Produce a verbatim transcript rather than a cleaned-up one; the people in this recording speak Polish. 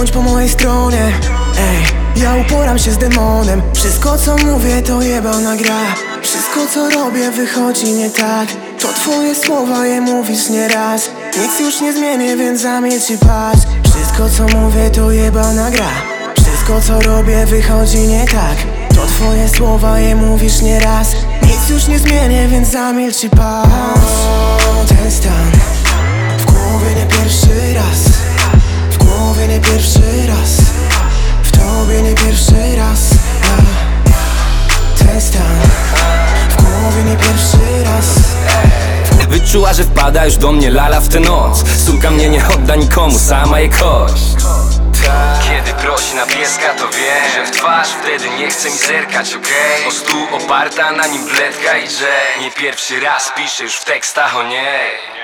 bądź po mojej stronie. Ej, ja uporam się z demonem. Wszystko co mówię to jebana gra. Wszystko co robię wychodzi nie tak. To twoje słowa, je mówisz nieraz. Nic już nie zmienię, więc zamilcz i patrz. Wszystko co mówię to jebana gra. Wszystko co robię wychodzi nie tak. To twoje słowa, je mówisz nieraz. Nic już nie zmienię, więc zamilcz i patrz. O, ten stan w głowie nie pierwszy raz. W głowie nie pierwszy raz. W tobie nie pierwszy raz. A, ten stan w głowie nie pierwszy raz. Wyczuła, że wpada już do mnie lala w tę noc. Suka mnie nie odda nikomu, sama je kość. Kiedy prosi na pieska, to wie, że w twarz wtedy nie chce mi zerkać, okej? Okay? O stół oparta, na nim bledka i że nie pierwszy raz pisze już w tekstach o niej.